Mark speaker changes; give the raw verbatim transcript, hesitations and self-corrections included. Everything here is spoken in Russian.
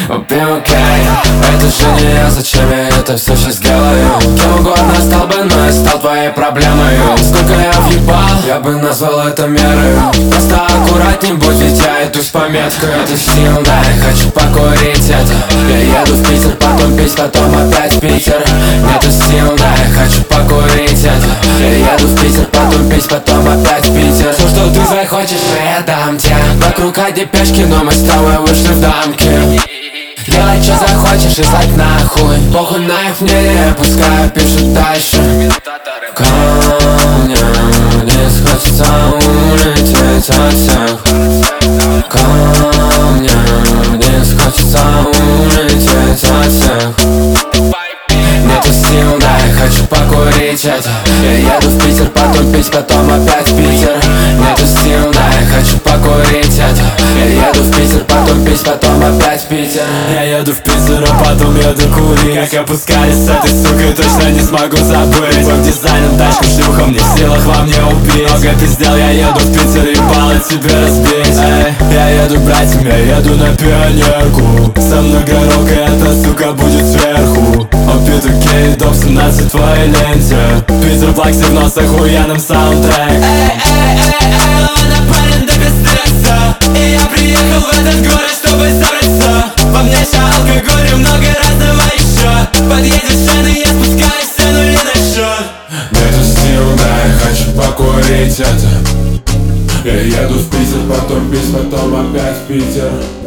Speaker 1: Окей, окей, это же не я, зачем я это все сейчас делаю? Кем угодно стал бы, но я стал твоей проблемой. Сколько я въебал, я бы назвал это мерой. Просто аккуратней будь, ведь я иду с пометкой. Это стил, да, я хочу покурить это. Я еду в Питер, потом пить, потом опять в Питер. Нету сил, да, я хочу покурить это. Я еду в Питер, потом пить, потом опять в Питер. Все, что ты захочешь, я дам тебе. Вокруг одни пешки, но мы с тобой вышли в дамки. Делай, что захочешь и слать нахуй. Похуй на их мнение, пускай пишут дальше. Ко мне вниз хочется улететь от всех. Ко мне вниз хочется улететь от всех. Нету сил, да, я хочу покурить это. Я еду в Питер, потом пить, потом опять в Питер. Нету сил, да, я хочу покурить это. Я еду в Питер, потом пить, потом опять в Питер.
Speaker 2: Я еду в Питер, а потом еду курить. Как опускались с этой сукой, точно не смогу забыть. Твой дизайн, тачку, шлюха, мне в силах во мне убить. Много пиздел, я еду в Питер, ебало тебе разбить. Эй, я еду брать тебя, еду на пионерку. Со мной горок, и эта сука будет сверху. О, Питер Кейт, доп семнадцать в твоей ленте. Питер Плакси в нос, охуенным саундтрек.
Speaker 3: Эй, эй, эй, эй, ладно, парень, да без стресса. И я приехал в этот город, чтобы собраться. Во мне еще алкоголь и много разного еще. Подъедет шаны, я спускаюсь все нули на счет.
Speaker 1: Нету сил, да, я хочу покурить это. Я еду в Питер, потом пить, потом опять в Питер.